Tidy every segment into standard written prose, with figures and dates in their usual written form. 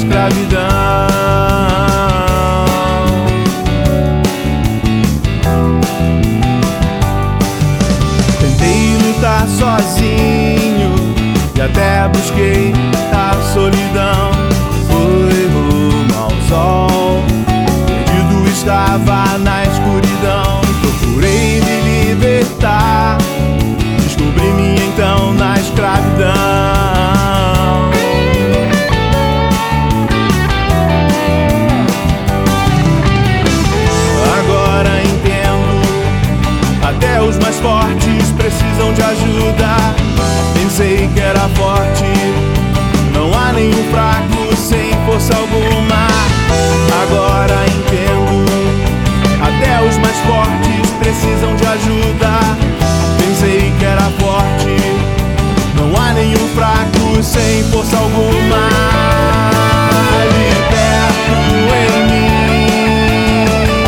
escravidão. Tentei lutar sozinho e até busquei a solidão. Foi rumo ao sol, perdido estava na escuridão. Procurei me libertar, descobri-me então na escravidão. Agora entendo, até os mais fortes precisam de ajuda. Pensei que era forte, não há nenhum fraco sem força alguma. Agora entendo, até os mais fortes precisam de ajuda. Pensei que era forte, não há nenhum fraco sem força alguma. Liberto em mim,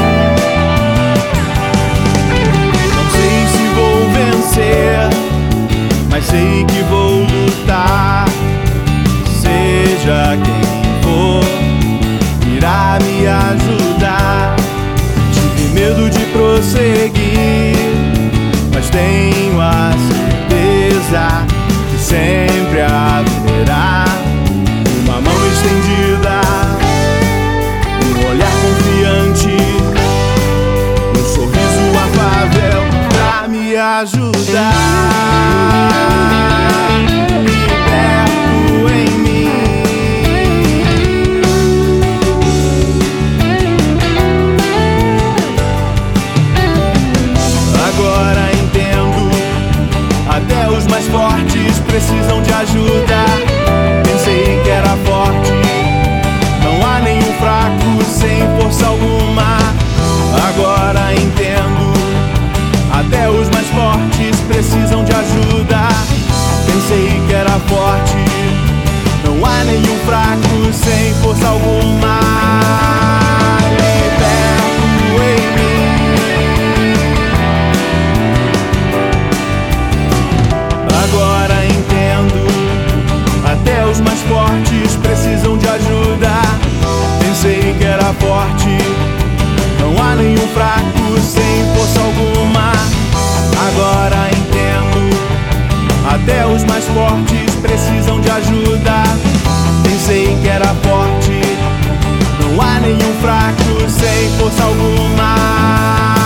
não sei se vou vencer, mas sei que vou lutar. Seja quem for, irá me ajudar. Tive medo de prosseguir, mas tenho a certeza que sempre haverá uma mão estendida, um olhar confiante, um sorriso afável pra me ajudar. Liberto em mim, agora entendo, até os mais fortes precisam de ajuda. Pensei que era forte, não há nenhum fraco sem força alguma. Agora entendo, até os mais fortes precisam de ajuda. Pensei que era forte, não há nenhum fraco sem força alguma. Liberto em mim, agora entendo, até os mais fortes precisam de ajuda. Pensei que era forte, não há nenhum fraco sem força alguma. Agora entendo, até os mais fortes precisam de ajuda. Pensei que era forte, não há nenhum fraco sem força alguma.